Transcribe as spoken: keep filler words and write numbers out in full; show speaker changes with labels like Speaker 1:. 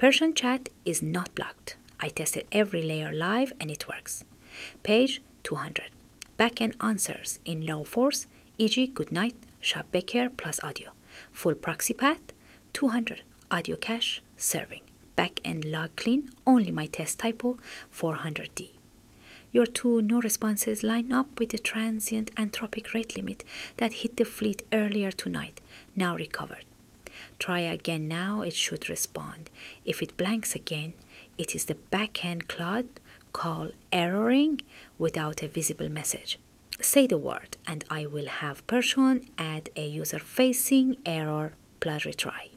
Speaker 1: Persian chat is not blocked. I tested every layer live and it works. Page two hundred. Backend answers in low force, for example goodnight, Shab Bekir plus audio. Full proxy path, two hundred. Audio cache, serving. Backend log clean, only my test typo, four hundred D. Your two no responses line up with the transient anthropic rate limit that hit the fleet earlier tonight, now recovered. Try again now, it should respond. If it blanks again, it is the backend cloud call erroring without a visible message. Say the word and I will have Persian add a user-facing error plus retry.